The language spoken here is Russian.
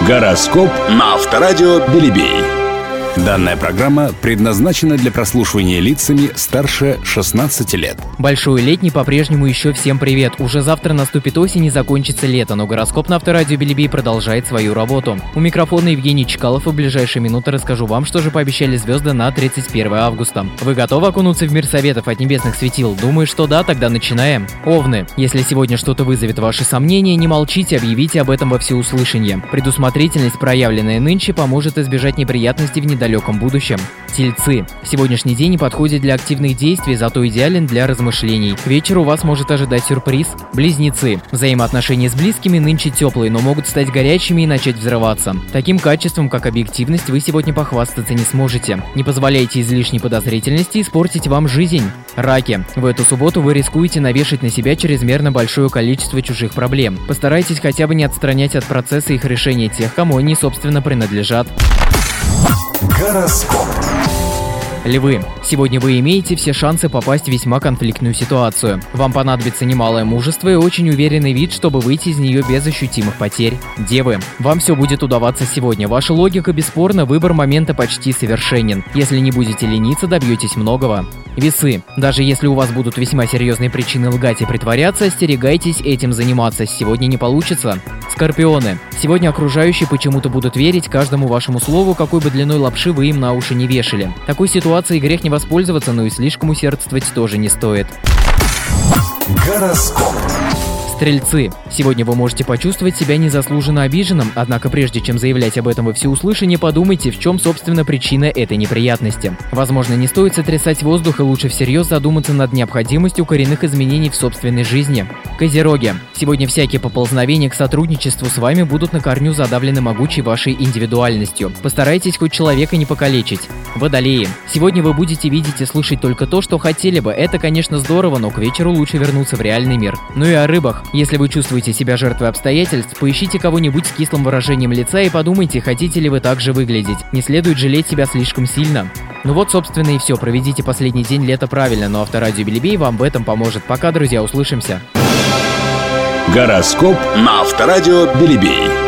Гороскоп на Авторадио Белебей. Данная программа предназначена для прослушивания лицами старше 16 лет. Большой летний по-прежнему еще всем привет. Уже завтра наступит осень и закончится лето, но гороскоп на Авторадио Белебей продолжает свою работу. У микрофона Евгений Чкалов, и в ближайшие минуты расскажу вам, что же пообещали звезды на 31 августа. Вы готовы окунуться в мир советов от небесных светил? Думаю, что да, тогда начинаем. Овны. Если сегодня что-то вызовет ваши сомнения, не молчите, объявите об этом во всеуслышание. Предусмотрительность, проявленная нынче, поможет избежать неприятностей в недалеком будущем. Тельцы. Сегодняшний день не подходит для активных действий, зато идеален для размышлений. К вечеру вас может ожидать сюрприз. Близнецы. Взаимоотношения с близкими нынче теплые, но могут стать горячими и начать взрываться. Таким качеством, как объективность, вы сегодня похвастаться не сможете. Не позволяйте излишней подозрительности испортить вам жизнь. Раки. В эту субботу вы рискуете навешать на себя чрезмерно большое количество чужих проблем. Постарайтесь хотя бы не отстранять от процесса их решения тех, кому они, собственно, принадлежат. Гороскоп. Львы. Сегодня вы имеете все шансы попасть в весьма конфликтную ситуацию. Вам понадобится немалое мужество и очень уверенный вид, чтобы выйти из нее без ощутимых потерь. Девы. Вам все будет удаваться сегодня. Ваша логика бесспорна, выбор момента почти совершенен. Если не будете лениться, добьетесь многого. Весы. Даже если у вас будут весьма серьезные причины лгать и притворяться, остерегайтесь этим заниматься. Сегодня не получится. Скорпионы. Сегодня окружающие почему-то будут верить каждому вашему слову, какой бы длиной лапши вы им на уши не вешали. Такой ситуации грех не воспользоваться, но и слишком усердствовать тоже не стоит. Гороскоп. Стрельцы. Сегодня вы можете почувствовать себя незаслуженно обиженным, однако прежде чем заявлять об этом во всеуслышание, подумайте, в чем, собственно, причина этой неприятности. Возможно, не стоит сотрясать воздух и лучше всерьез задуматься над необходимостью коренных изменений в собственной жизни. Козероги. Сегодня всякие поползновения к сотрудничеству с вами будут на корню задавлены могучей вашей индивидуальностью. Постарайтесь хоть человека не покалечить. Водолеи. Сегодня вы будете видеть и слышать только то, что хотели бы. Это, конечно, здорово, но к вечеру лучше вернуться в реальный мир. Ну и о рыбах. Если вы чувствуете себя жертвой обстоятельств, поищите кого-нибудь с кислым выражением лица и подумайте, хотите ли вы так же выглядеть. Не следует жалеть себя слишком сильно. Ну вот, собственно, и все. Проведите последний день лета правильно, но Авторадио Белебей вам в этом поможет. Пока, друзья, услышимся. Гороскоп на Авторадио Белебей.